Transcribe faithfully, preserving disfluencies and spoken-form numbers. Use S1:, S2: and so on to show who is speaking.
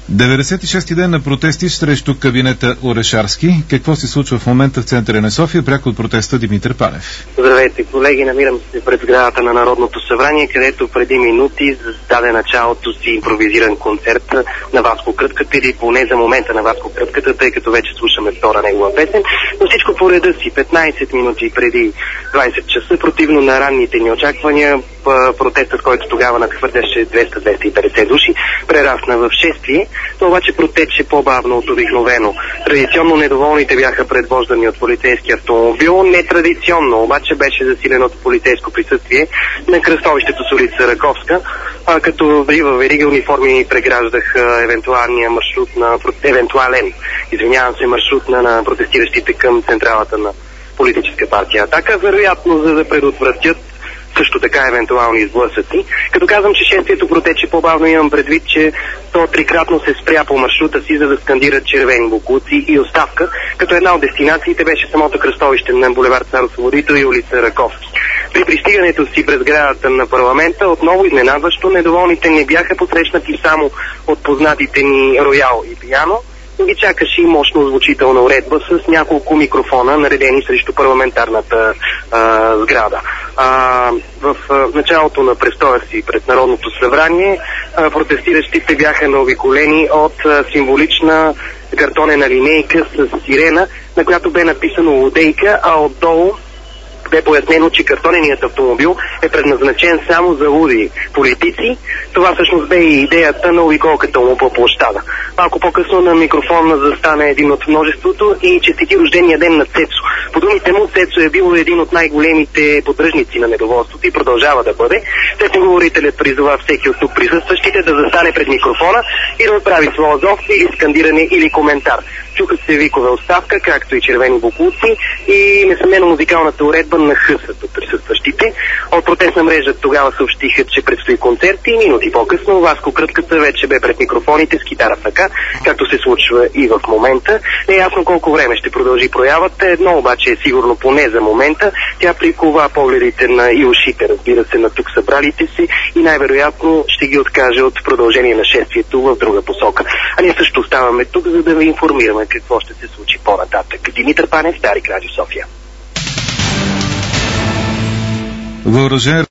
S1: деветдесет и шести ден на протести срещу кабинета Орешарски. Какво се случва в момента в центъра на София? Пряко от протеста Димитър Панев.
S2: Здравейте, колеги! Намирам се пред сградата на Народното събрание, където преди минути даде началото си импровизиран концерт на Васко Крътката, или поне за момента на Васко Крътката, тъй като вече слушаме втора негова песен. Но всичко по реда си. петнайсет минути преди двайсет часа, противно на ранните ни очаквания, протестът, който тогава надхвърляше двеста до двеста и петдесет души, прерасна в шествие. То обаче протече по-бавно от обикновено. Традиционно недоволните бяха предвождани от полицейски автомобил. Нетрадиционно обаче беше засилено от полицейско присъствие на кръстовището с улица Раковска, а като в верига униформи преграждаха евентуалния маршрут на евентуален, извинявам се, маршрут на, на протестиращите към централата на политическа партия Атака, вероятно за да предотвратят също така евентуални сблъсъци. Като казвам, че шествието протече по-бавно, имам предвид, че то трикратно се спря по маршрута си, за да скандират червени боклуци и оставка, като една от дестинациите беше самото кръстовище на булевард Цар Освободител и улица Раковски. При пристигането си през сградата на парламента, отново изненадващо, недоволните не бяха посрещнати само от познатите ни Роял и Пиано, но ги чакаше и мощно звучителна уредба с няколко микрофона, наредени срещу парламентарната а, сграда. А, в а, началото на престоя си пред Народното събрание а, протестиращите бяха наобиколени от а, символична картонена линейка с сирена, на която бе написано лодейка, а отдолу бе пояснено, че картоненият автомобил е предназначен само за луди политици. Това всъщност бе и идеята на обиколката му по площада. Малко по-късно на микрофона застане един от множеството и честити рождения ден на Цецо. По думите му, Цецо е бил един от най-големите поддръжници на недоволството и продължава да бъде. Тесноговорителят призова всеки от тук присъстващите да застане пред микрофона и да отправи своя зов или скандиране или коментар. Чуха се викове оставка, както и червени боклуци, и несъмнено музикалната уредба на хъсът от присъстващите. От протестна мрежа тогава съобщиха, че предстои концерт и минути по-късно Васко Крътката вече бе пред микрофоните с китара в ръка, както се случва и в момента. Не е ясно колко време ще продължи проявата, едно обаче е сигурно поне за момента. Тя прикова погледите на и ушите, разбира се, на тук събралите си и най-вероятно ще ги откаже от продължение на шествието в друга посока. А ние също оставаме тук, за да ви информираме какво ще се случи по-нататък. Димитър Панев, Дарик, Радио София.
S1: Въоръжен